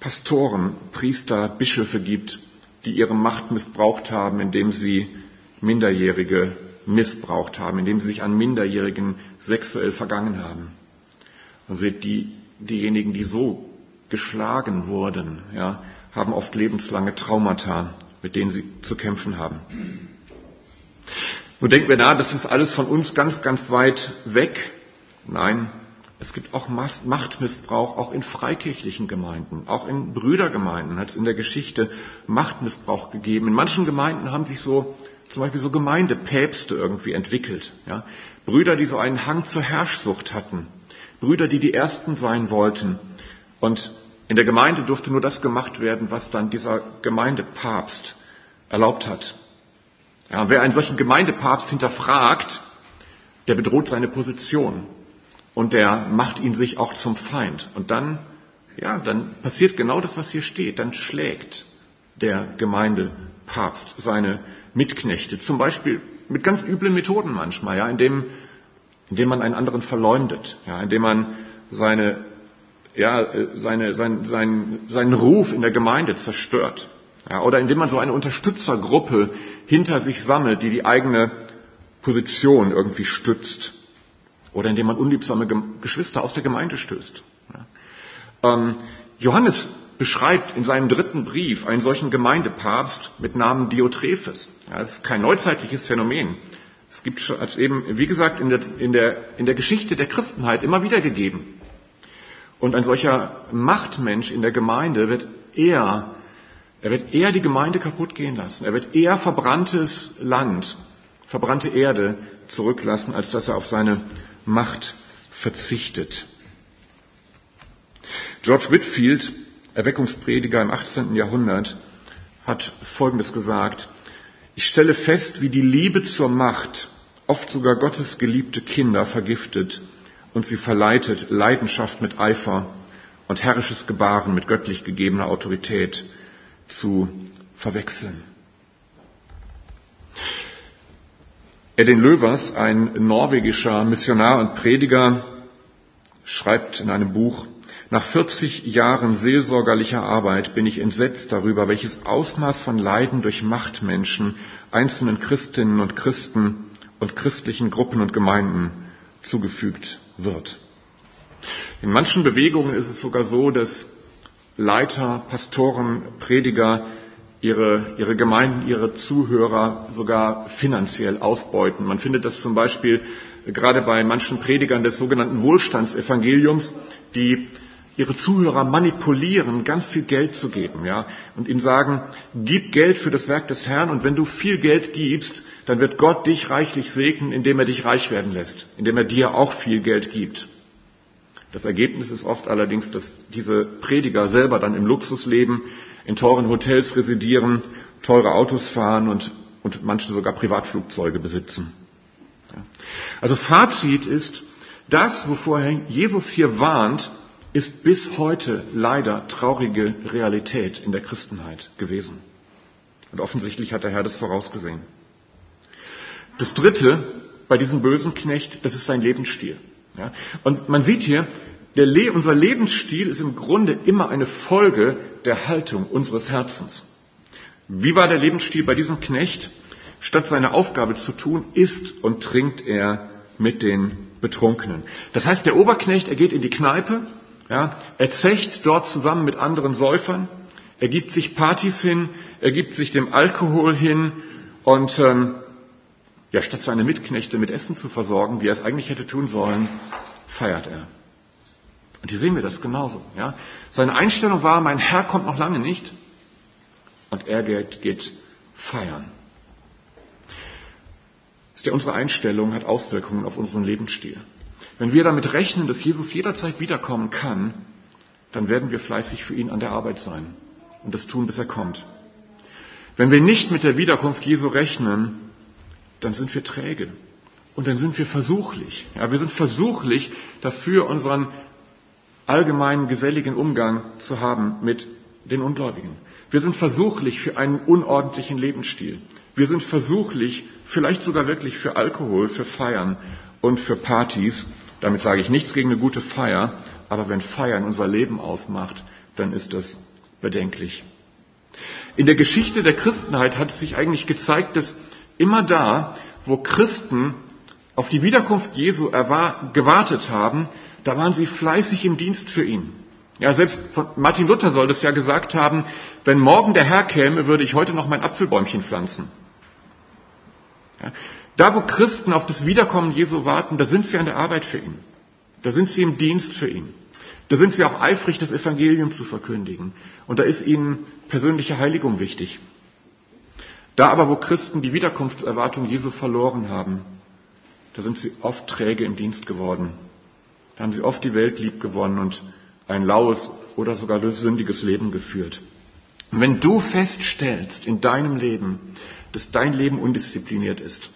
S1: Pastoren, Priester, Bischöfe gibt, die ihre Macht missbraucht haben, indem sie Minderjährige missbraucht haben, indem sie sich an Minderjährigen sexuell vergangen haben. Also die, diejenigen, die so geschlagen wurden, ja, haben oft lebenslange Traumata, mit denen sie zu kämpfen haben. Nun denken wir, na, das ist alles von uns ganz, ganz weit weg. Nein, es gibt auch Machtmissbrauch, auch in freikirchlichen Gemeinden, auch in Brüdergemeinden hat es in der Geschichte Machtmissbrauch gegeben. In manchen Gemeinden haben sich so, zum Beispiel so Gemeindepäpste irgendwie entwickelt. Ja? Brüder, die so einen Hang zur Herrschsucht hatten. Brüder, die die Ersten sein wollten. Und in der Gemeinde durfte nur das gemacht werden, was dann dieser Gemeindepapst erlaubt hat. Ja, wer einen solchen Gemeindepapst hinterfragt, der bedroht seine Position. Und der macht ihn sich auch zum Feind. Und dann, ja, dann passiert genau das, was hier steht. Dann schlägt der Gemeindepapst seine Mitknechte. Zum Beispiel mit ganz üblen Methoden manchmal, ja, indem, indem man einen anderen verleumdet, ja, indem man seine, ja, seine, sein, sein, seinen Ruf in der Gemeinde zerstört. Ja, oder indem man so eine Unterstützergruppe hinter sich sammelt, die die eigene Position irgendwie stützt. Oder indem man unliebsame Geschwister aus der Gemeinde stößt. Ja. Ähm, Johannes beschreibt in seinem dritten Brief einen solchen Gemeindepapst mit Namen Diotrephes. Ja, das ist kein neuzeitliches Phänomen. Es gibt schon, als eben, wie gesagt, in der, in der, in der Geschichte der Christenheit immer wieder gegeben. Und ein solcher Machtmensch in der Gemeinde wird eher, er wird eher die Gemeinde kaputt gehen lassen. Er wird eher verbranntes Land, verbrannte Erde zurücklassen, als dass er auf seine Macht verzichtet. George Whitefield, Erweckungsprediger im achtzehnten Jahrhundert, hat Folgendes gesagt: Ich stelle fest, wie die Liebe zur Macht oft sogar Gottes geliebte Kinder vergiftet und sie verleitet, Leidenschaft mit Eifer und herrisches Gebaren mit göttlich gegebener Autorität zu verwechseln. Edin Løvers, ein norwegischer Missionar und Prediger, schreibt in einem Buch: Nach vierzig Jahren seelsorgerlicher Arbeit bin ich entsetzt darüber, welches Ausmaß von Leiden durch Machtmenschen einzelnen Christinnen und Christen und christlichen Gruppen und Gemeinden zugefügt wird. In manchen Bewegungen ist es sogar so, dass Leiter, Pastoren, Prediger ihre, ihre Gemeinden, ihre Zuhörer sogar finanziell ausbeuten. Man findet das zum Beispiel gerade bei manchen Predigern des sogenannten Wohlstandsevangeliums, die ihre Zuhörer manipulieren, ganz viel Geld zu geben, ja, und ihnen sagen: Gib Geld für das Werk des Herrn, und wenn du viel Geld gibst, dann wird Gott dich reichlich segnen, indem er dich reich werden lässt, indem er dir auch viel Geld gibt. Das Ergebnis ist oft allerdings, dass diese Prediger selber dann im Luxus leben, in teuren Hotels residieren, teure Autos fahren und, und manche sogar Privatflugzeuge besitzen. Ja. Also Fazit ist, das, wovor Jesus hier warnt, ist bis heute leider traurige Realität in der Christenheit gewesen. Und offensichtlich hat der Herr das vorausgesehen. Das Dritte bei diesem bösen Knecht, das ist sein Lebensstil. Ja? Und man sieht hier, der Le- unser Lebensstil ist im Grunde immer eine Folge der Haltung unseres Herzens. Wie war der Lebensstil bei diesem Knecht? Statt seine Aufgabe zu tun, isst und trinkt er mit den Betrunkenen. Das heißt, der Oberknecht, er geht in die Kneipe, ja, er zecht dort zusammen mit anderen Säufern, er gibt sich Partys hin, er gibt sich dem Alkohol hin und ähm, ja, statt seine Mitknechte mit Essen zu versorgen, wie er es eigentlich hätte tun sollen, feiert er. Und hier sehen wir das genauso. Ja. Seine Einstellung war: Mein Herr kommt noch lange nicht, und er geht, geht feiern. Das ist ja unsere Einstellung, hat Auswirkungen auf unseren Lebensstil. Wenn wir damit rechnen, dass Jesus jederzeit wiederkommen kann, dann werden wir fleißig für ihn an der Arbeit sein und das tun, bis er kommt. Wenn wir nicht mit der Wiederkunft Jesu rechnen, dann sind wir träge und dann sind wir versuchlich. Ja, wir sind versuchlich dafür, unseren allgemeinen geselligen Umgang zu haben mit den Ungläubigen. Wir sind versuchlich für einen unordentlichen Lebensstil. Wir sind versuchlich, vielleicht sogar wirklich für Alkohol, für Feiern und für Partys. Damit sage ich nichts gegen eine gute Feier, aber wenn Feiern unser Leben ausmacht, dann ist das bedenklich. In der Geschichte der Christenheit hat es sich eigentlich gezeigt, dass immer da, wo Christen auf die Wiederkunft Jesu erwar- gewartet haben, da waren sie fleißig im Dienst für ihn. Ja, selbst von Martin Luther soll das ja gesagt haben, wenn morgen der Herr käme, würde ich heute noch mein Apfelbäumchen pflanzen. Ja, da, wo Christen auf das Wiederkommen Jesu warten, da sind sie an der Arbeit für ihn. Da sind sie im Dienst für ihn. Da sind sie auch eifrig, das Evangelium zu verkündigen. Und da ist ihnen persönliche Heiligung wichtig. Da aber, wo Christen die Wiederkunftserwartung Jesu verloren haben, da sind sie oft träge im Dienst geworden. Da haben sie oft die Welt lieb gewonnen und ein laues oder sogar sündiges Leben geführt. Und wenn du feststellst in deinem Leben, dass dein Leben undiszipliniert ist,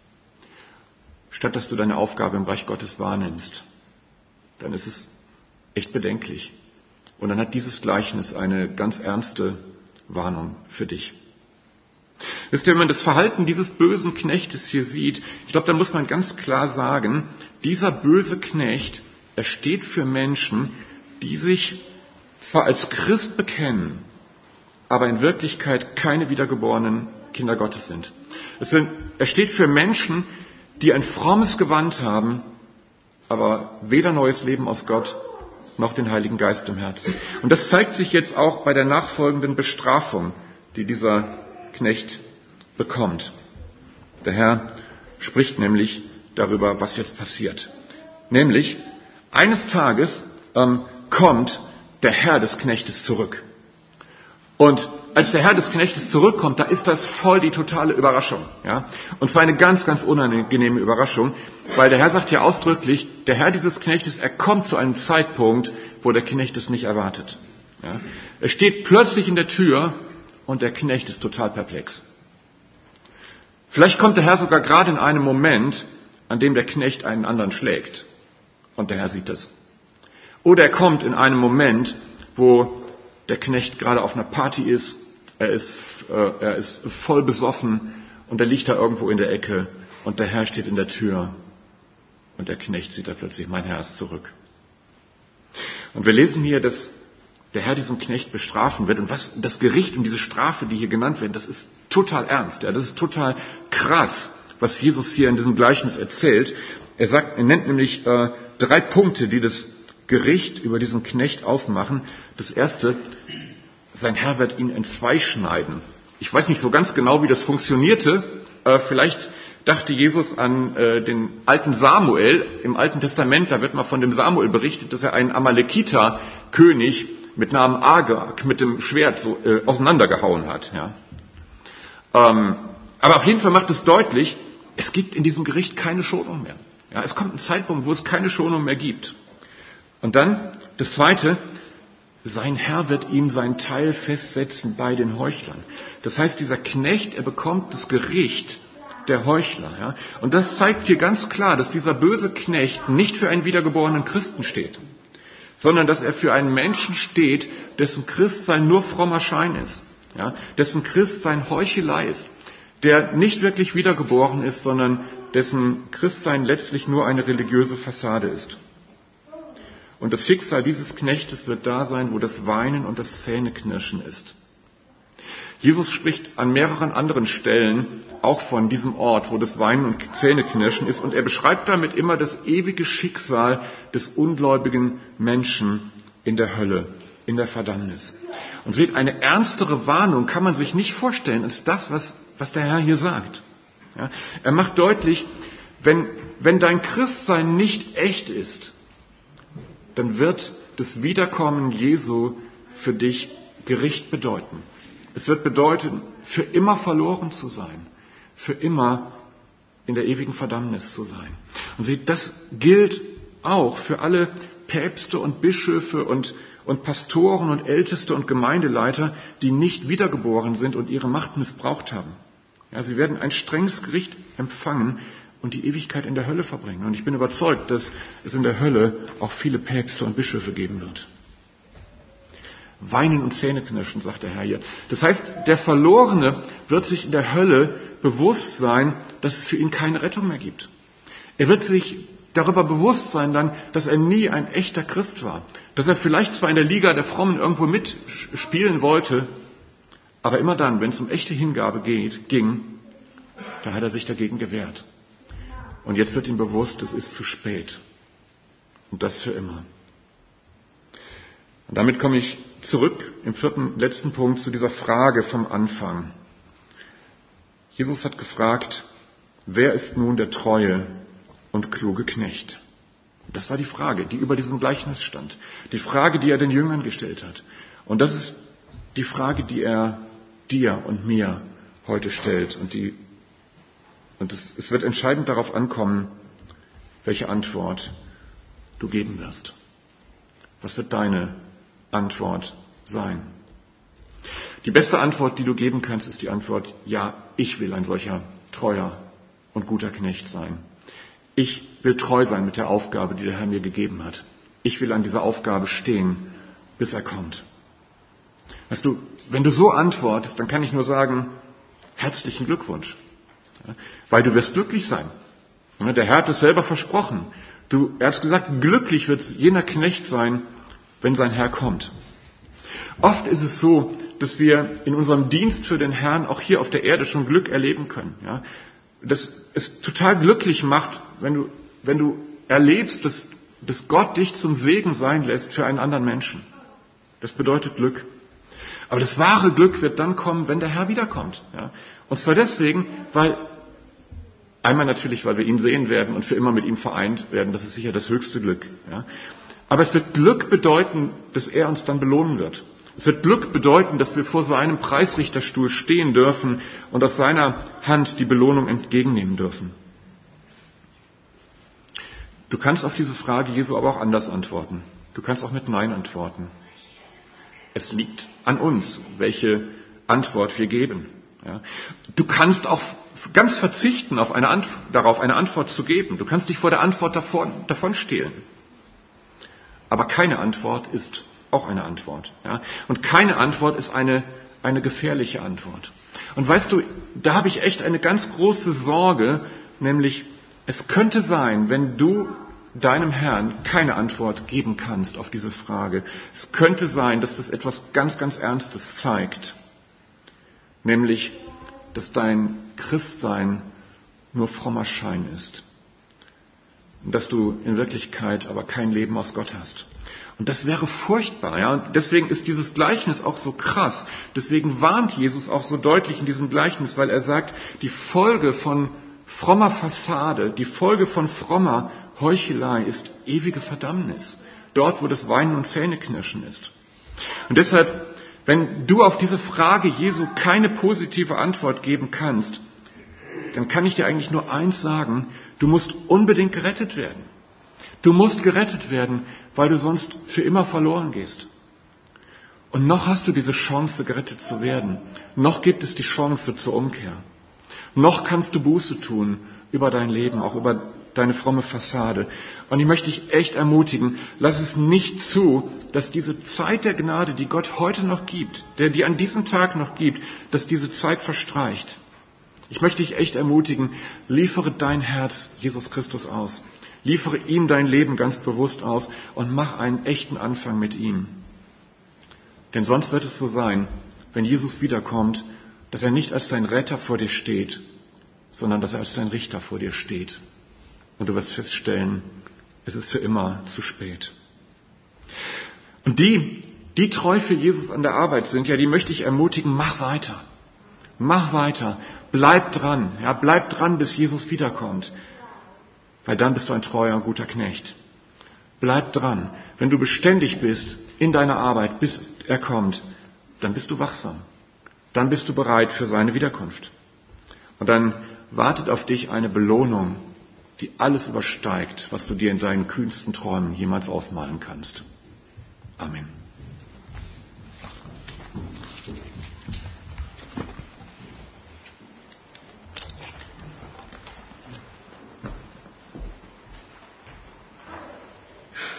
S1: statt dass du deine Aufgabe im Reich Gottes wahrnimmst, dann ist es echt bedenklich. Und dann hat dieses Gleichnis eine ganz ernste Warnung für dich. Wisst ihr, wenn man das Verhalten dieses bösen Knechtes hier sieht, ich glaube, dann muss man ganz klar sagen, dieser böse Knecht, er steht für Menschen, die sich zwar als Christ bekennen, aber in Wirklichkeit keine wiedergeborenen Kinder Gottes sind. Es sind. Er steht für Menschen, die ein frommes Gewand haben, aber weder neues Leben aus Gott noch den Heiligen Geist im Herzen. Und das zeigt sich jetzt auch bei der nachfolgenden Bestrafung, die dieser Knecht bekommt. Der Herr spricht nämlich darüber, was jetzt passiert. Nämlich, eines Tages ähm, kommt der Herr des Knechtes zurück. Und als der Herr des Knechtes zurückkommt, da ist das voll die totale Überraschung. Ja? Und zwar eine ganz, ganz unangenehme Überraschung, weil der Herr sagt ja ausdrücklich, der Herr dieses Knechtes, er kommt zu einem Zeitpunkt, wo der Knecht es nicht erwartet. Ja? Er steht plötzlich in der Tür und der Knecht ist total perplex. Vielleicht kommt der Herr sogar gerade in einem Moment, an dem der Knecht einen anderen schlägt. Und der Herr sieht es. Oder er kommt in einem Moment, wo der Knecht gerade auf einer Party ist, er ist, äh, er ist voll besoffen und er liegt da irgendwo in der Ecke und der Herr steht in der Tür und der Knecht sieht da plötzlich, mein Herr ist zurück. Und wir lesen hier, dass der Herr diesen Knecht bestrafen wird und was das Gericht und diese Strafe, die hier genannt werden, das ist total ernst, ja, das ist total krass, was Jesus hier in diesem Gleichnis erzählt. Er sagt, er nennt nämlich äh, drei Punkte, die das Gericht über diesen Knecht ausmachen. Das erste, sein Herr wird ihn entzwei schneiden. Ich weiß nicht so ganz genau, wie das funktionierte. Äh, vielleicht dachte Jesus an äh, den alten Samuel im Alten Testament. Da wird mal von dem Samuel berichtet, dass er einen Amalekiter-König mit Namen Agag mit dem Schwert so äh, auseinandergehauen hat. Ja. Ähm, aber auf jeden Fall macht es deutlich, es gibt in diesem Gericht keine Schonung mehr. Ja, es kommt ein Zeitpunkt, wo es keine Schonung mehr gibt. Und dann das Zweite, sein Herr wird ihm sein Teil festsetzen bei den Heuchlern. Das heißt, dieser Knecht, er bekommt das Gericht der Heuchler. Ja? Und das zeigt hier ganz klar, dass dieser böse Knecht nicht für einen wiedergeborenen Christen steht, sondern dass er für einen Menschen steht, dessen Christsein nur frommer Schein ist, ja? Dessen Christsein Heuchelei ist, der nicht wirklich wiedergeboren ist, sondern dessen Christsein letztlich nur eine religiöse Fassade ist. Und das Schicksal dieses Knechtes wird da sein, wo das Weinen und das Zähneknirschen ist. Jesus spricht an mehreren anderen Stellen auch von diesem Ort, wo das Weinen und Zähneknirschen ist. Und er beschreibt damit immer das ewige Schicksal des ungläubigen Menschen in der Hölle, in der Verdammnis. Und seht, eine ernstere Warnung kann man sich nicht vorstellen als das, was, was der Herr hier sagt. Ja, er macht deutlich, wenn, wenn dein Christsein nicht echt ist, dann wird das Wiederkommen Jesu für dich Gericht bedeuten. Es wird bedeuten, für immer verloren zu sein, für immer in der ewigen Verdammnis zu sein. Und seht, das gilt auch für alle Päpste und Bischöfe und, und Pastoren und Älteste und Gemeindeleiter, die nicht wiedergeboren sind und ihre Macht missbraucht haben. Ja, sie werden ein strenges Gericht empfangen und die Ewigkeit in der Hölle verbringen. Und ich bin überzeugt, dass es in der Hölle auch viele Päpste und Bischöfe geben wird. Weinen und Zähneknirschen, sagt der Herr hier. Das heißt, der Verlorene wird sich in der Hölle bewusst sein, dass es für ihn keine Rettung mehr gibt. Er wird sich darüber bewusst sein dann, dass er nie ein echter Christ war. Dass er vielleicht zwar in der Liga der Frommen irgendwo mitspielen wollte, aber immer dann, wenn es um echte Hingabe geht, ging, da hat er sich dagegen gewehrt. Und jetzt wird ihm bewusst, es ist zu spät. Und das für immer. Und damit komme ich zurück im vierten, letzten Punkt zu dieser Frage vom Anfang. Jesus hat gefragt, wer ist nun der treue und kluge Knecht? Das war die Frage, die über diesem Gleichnis stand. Die Frage, die er den Jüngern gestellt hat. Und das ist die Frage, die er dir und mir heute stellt. Und, die, und es, es wird entscheidend darauf ankommen, welche Antwort du geben wirst. Was wird deine Antwort sein? Die beste Antwort, die du geben kannst, ist die Antwort, ja, ich will ein solcher treuer und guter Knecht sein. Ich will treu sein mit der Aufgabe, die der Herr mir gegeben hat. Ich will an dieser Aufgabe stehen, bis er kommt. Weißt du, wenn du so antwortest, dann kann ich nur sagen, herzlichen Glückwunsch. Ja, weil du wirst glücklich sein. Ja, der Herr hat es selber versprochen. Du, er hat gesagt, glücklich wird jener Knecht sein, wenn sein Herr kommt. Oft ist es so, dass wir in unserem Dienst für den Herrn auch hier auf der Erde schon Glück erleben können. Ja, dass es total glücklich macht, wenn du, wenn du erlebst, dass, dass Gott dich zum Segen sein lässt für einen anderen Menschen. Das bedeutet Glück. Aber das wahre Glück wird dann kommen, wenn der Herr wiederkommt. Ja? Und zwar deswegen, weil einmal natürlich, weil wir ihn sehen werden und für immer mit ihm vereint werden. Das ist sicher das höchste Glück. Ja? Aber es wird Glück bedeuten, dass er uns dann belohnen wird. Es wird Glück bedeuten, dass wir vor seinem Preisrichterstuhl stehen dürfen und aus seiner Hand die Belohnung entgegennehmen dürfen. Du kannst auf diese Frage Jesu aber auch anders antworten. Du kannst auch mit Nein antworten. Es liegt an uns, welche Antwort wir geben. Ja. Du kannst auch ganz verzichten, auf eine Ant- darauf eine Antwort zu geben. Du kannst dich vor der Antwort davon, davon stehlen. Aber keine Antwort ist auch eine Antwort. Ja. Und keine Antwort ist eine, eine gefährliche Antwort. Und weißt du, da habe ich echt eine ganz große Sorge, nämlich es könnte sein, wenn du deinem Herrn keine Antwort geben kannst auf diese Frage. Es könnte sein, dass das etwas ganz, ganz Ernstes zeigt. Nämlich, dass dein Christsein nur frommer Schein ist. Und dass du in Wirklichkeit aber kein Leben aus Gott hast. Und das wäre furchtbar. Ja? Und deswegen ist dieses Gleichnis auch so krass. Deswegen warnt Jesus auch so deutlich in diesem Gleichnis, weil er sagt, die Folge von frommer Fassade, die Folge von frommer Heuchelei ist ewige Verdammnis. Dort, wo das Weinen und Zähneknirschen ist. Und deshalb, wenn du auf diese Frage Jesu keine positive Antwort geben kannst, dann kann ich dir eigentlich nur eins sagen, du musst unbedingt gerettet werden. Du musst gerettet werden, weil du sonst für immer verloren gehst. Und noch hast du diese Chance, gerettet zu werden. Noch gibt es die Chance zur Umkehr. Noch kannst du Buße tun über dein Leben, auch über deine fromme Fassade. Und ich möchte dich echt ermutigen, lass es nicht zu, dass diese Zeit der Gnade, die Gott heute noch gibt, der die an diesem Tag noch gibt, dass diese Zeit verstreicht. Ich möchte dich echt ermutigen, liefere dein Herz Jesus Christus aus. Liefere ihm dein Leben ganz bewusst aus und mach einen echten Anfang mit ihm. Denn sonst wird es so sein, wenn Jesus wiederkommt, dass er nicht als dein Retter vor dir steht, sondern dass er als dein Richter vor dir steht. Und du wirst feststellen, es ist für immer zu spät. Und die, die treu für Jesus an der Arbeit sind, ja, die möchte ich ermutigen, mach weiter. Mach weiter. Bleib dran. Ja, bleib dran, bis Jesus wiederkommt. Weil dann bist du ein treuer und guter Knecht. Bleib dran. Wenn du beständig bist in deiner Arbeit, bis er kommt, dann bist du wachsam. Dann bist du bereit für seine Wiederkunft. Und dann wartet auf dich eine Belohnung, die alles übersteigt, was du dir in deinen kühnsten Träumen jemals ausmalen kannst. Amen.